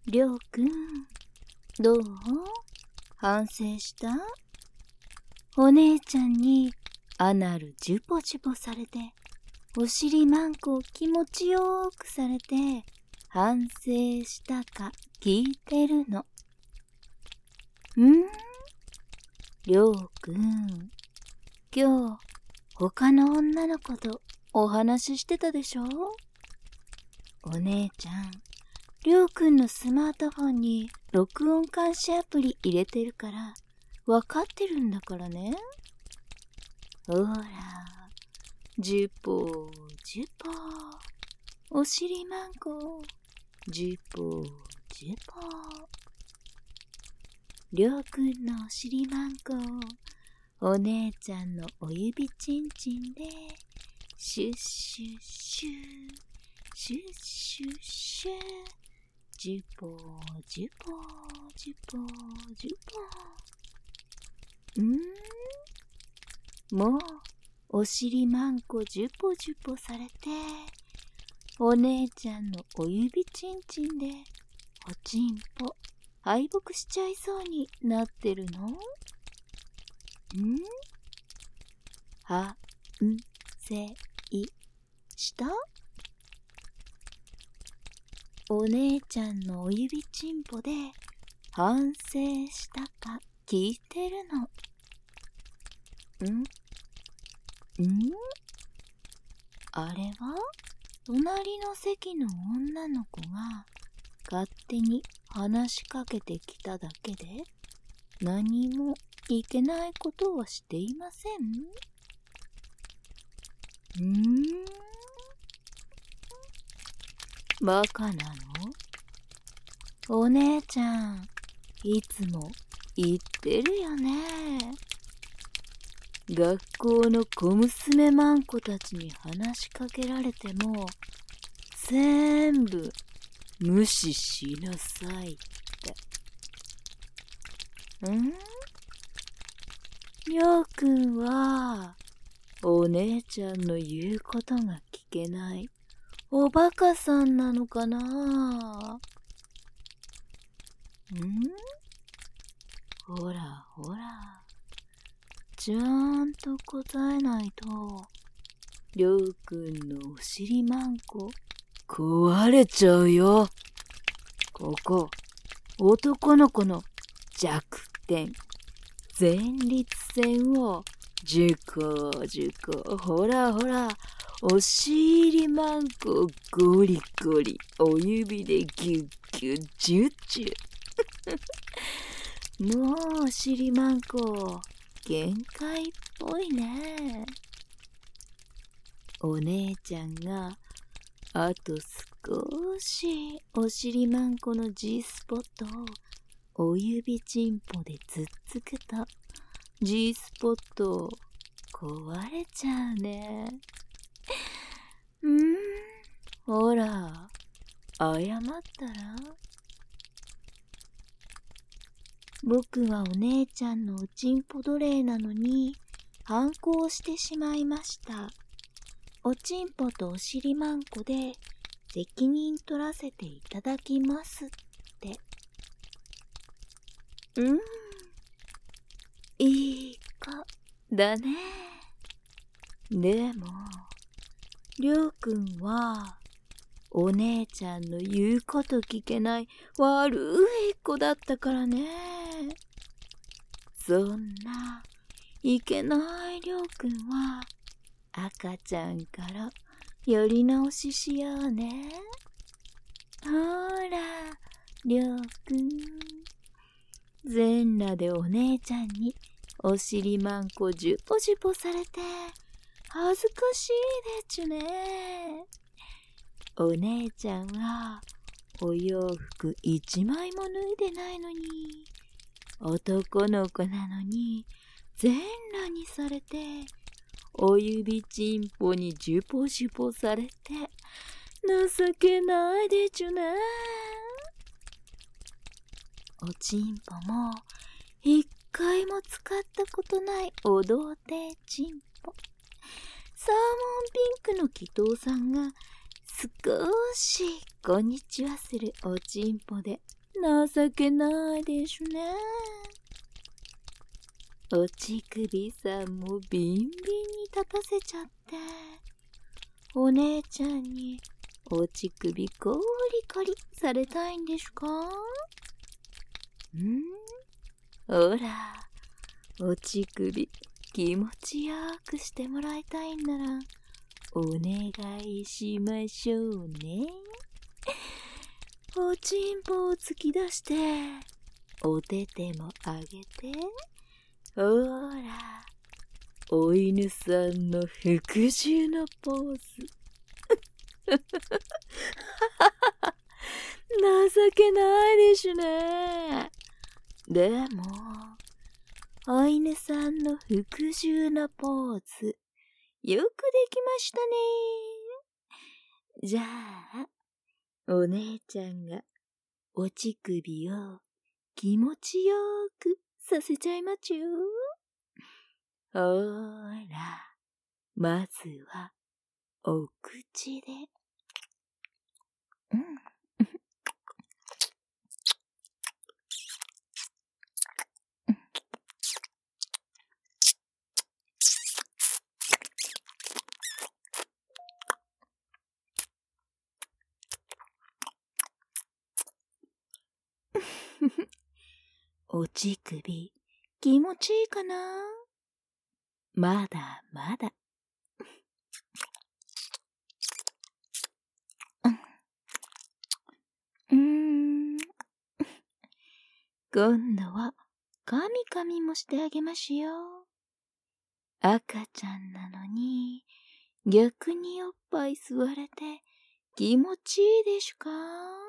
りょうくん、どう？反省した？お姉ちゃんにアナルジュポジュポされて、お尻マンコを気持ちよくされて、反省したか聞いてるの。りょうくん、今日他の女の子とお話ししてたでしょ？お姉ちゃん、りょうくんのスマートフォンに録音監視アプリ入れてるからわかってるんだからね。ほら、ジュポジュポ、お尻マンコ、ジュポジュポ。りょうくんのお尻マンコ、お姉ちゃんのお指チンチンでシュッシュッシュッシュッシュッシュッ、ジュポジュポジュポジュポ。もうお尻マンコジュポジュポされて、お姉ちゃんのお指チンチンでおちんぽ敗北しちゃいそうになってるの？反省した？お姉ちゃんのお指ちんぽで反省したか聞いてるの。あれは隣の席の女の子が勝手に話しかけてきただけで、何もいけないことはしていません。バカなの？お姉ちゃん、いつも言ってるよね。学校の小娘マンコたちに話しかけられても、全部無視しなさいって。りょうくんは、お姉ちゃんの言うことが聞けないおバカさんなのかな？ほらほら、ちゃんと答えないと、りょうくんのお尻マンコ壊れちゃうよ。ここ、男の子の弱点、前立腺をジュコジュコ、ほらほら、お尻マンコゴリゴリ、お指でギュッギュッジュッジュ。もうお尻マンコ限界っぽいね。お姉ちゃんがあと少しお尻マンコの G スポットをお指チンポでつっつくと G スポット壊れちゃうね。ほら、謝ったら？僕はお姉ちゃんのおちんぽ奴隷なのに反抗してしまいました。おちんぽとお尻マンコで責任取らせていただきますって。いい子だね。でも、りょうくんはお姉ちゃんの言うこと聞けない悪い子だったからね。そんないけないりょうくんは赤ちゃんからやり直ししようね。ほら、りょうくん。全裸でお姉ちゃんにお尻マンコジュポジュポされて恥ずかしいでちゅね。お姉ちゃんはお洋服一枚も脱いでないのに、男の子なのに全裸にされて、お指チンポにジュポジュポされて情けないでちゅね。おちんぽも一回も使ったことないお童貞ちんぽ。サーモンピンクの祈祷さんが少しこんにちはするおちんぽで情けないでしゅね。おちくびさんもビンビンに立たせちゃって、お姉ちゃんにおちくびコリコリされたいんでしゅか？ほら、おちくび気持ちよくしてもらいたいんならお願いしましょうね。おちんぽを突き出しておててもあげて、ほら、お犬さんの服従のポーズ。情けないでしゅね。でも、お犬さんの服従のポーズ、よくできましたね。じゃあ、お姉ちゃんがおちくびを気持ちよくさせちゃいまちゅ。ほら、まずはお口で。おちくび気持ちいいかな？まだまだ。今度はカミカミもしてあげましよ。赤ちゃんなのに逆におっぱい吸われて気持ちいいでしゅか？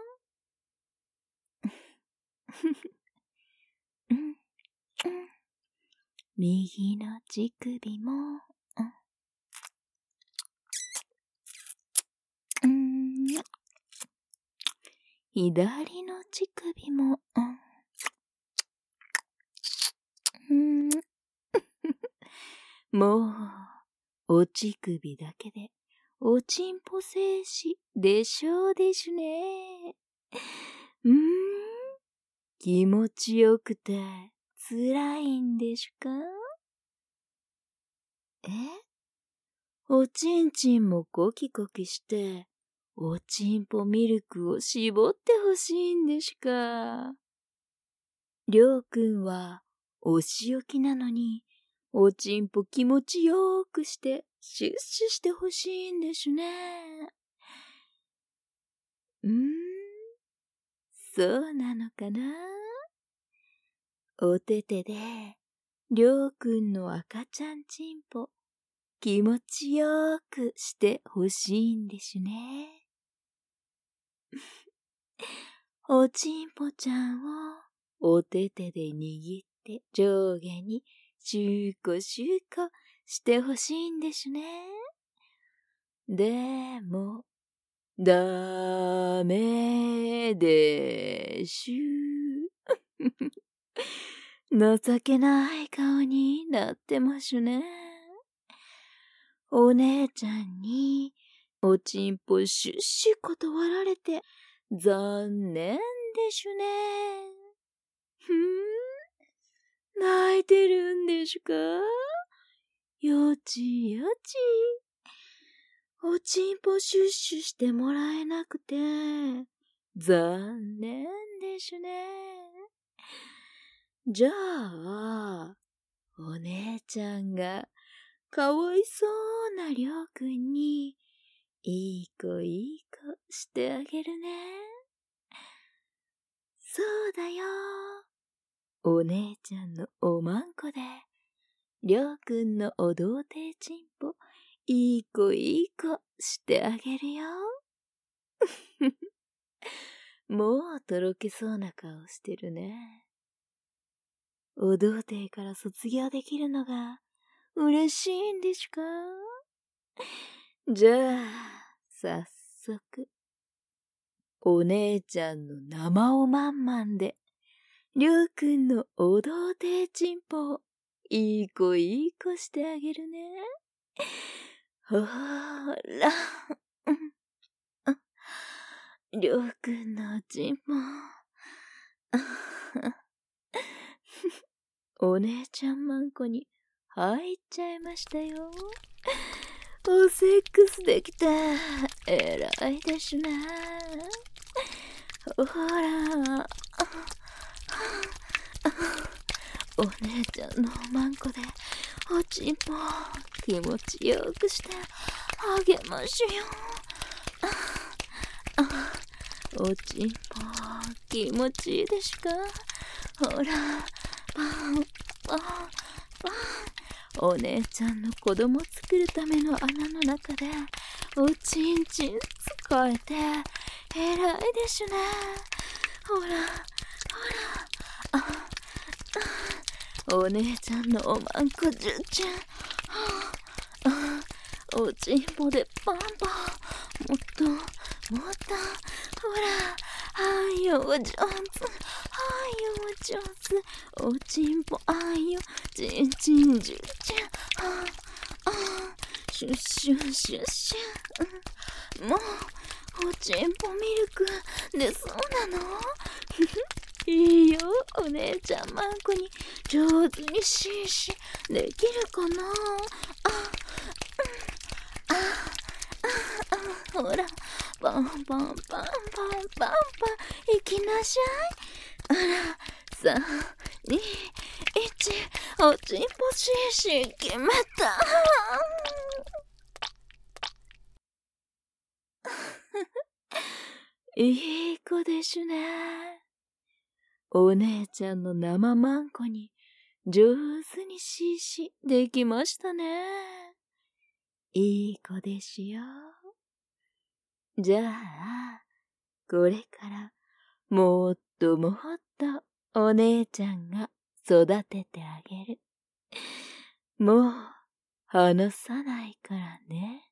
右の乳首も、左の乳首も、もう、お乳首だけで、おちんぽ精子でしょうでしゅね。気持ちよくて、辛いんでしゅか？おちんちんもコキコキして、おちんぽミルクを絞ってほしいんでしゅか？りょうくんは、お仕置きなのに、おちんぽ気持ちよくして、シュッシュしてほしいんでしゅね。そうなのかな？おててで、りょうくんの赤ちゃんちんぽ、気持ちよくしてほしいんでしゅね。おちんぽちゃんをおててで握って上下にシューコシューコしてほしいんでしゅね。でも、ダメでしゅ。情けない顔になってましゅね。お姉ちゃんにおちんぽシュッシュ断られて残念でしゅね。泣いてるんでしゅか？よちよち。おちんぽシュッシュしてもらえなくて残念でしゅね。じゃあ、お姉ちゃんがかわいそうなりょうくんにいい子いい子してあげるね。そうだよ。お姉ちゃんのおまんこで、りょうくんのお童貞ちんぽ、いい子いい子してあげるよ。もうとろけそうな顔してるね。お童貞から卒業できるのが嬉しいんでしゅか？じゃあ、早速、お姉ちゃんの生おまんまんで、りょうくんのお童貞ちんぽをいい子いい子してあげるね。ほーら、 りょうくんのちんぽ。お姉ちゃんマンコに入っちゃいましたよ。おセックスできた。偉いですね。ほら。お姉ちゃんのマンコでおちんぽ気持ちよくしてあげましょう。おちんぽ気持ちいいですか？ほら、パンパンパン。お姉ちゃんの子供作るための穴の中でおちんちん使えて偉いですね。ほらほら、お姉ちゃんのおまんこじゅっちゃん。おちんぽでパンパン。もっともっと。ほら、はいよ上手。はいよ上手。おちんぽあいよちんちんじゅっちゃん。シュッシュッシュッシュッ。もうおちんぽミルクでそうなの？いいよ、お姉ちゃんマンコに上手にシーシーできるかな？ほら、パンパンパンパンパンパン行きなしゃい。3、2、1、おちんぽシーシー決めた。いい子ですね。お姉ちゃんの生マンコに上手にシーシーできましたね。いい子ですよ。じゃあ、これからもっともっとお姉ちゃんが育ててあげる。もう離さないからね。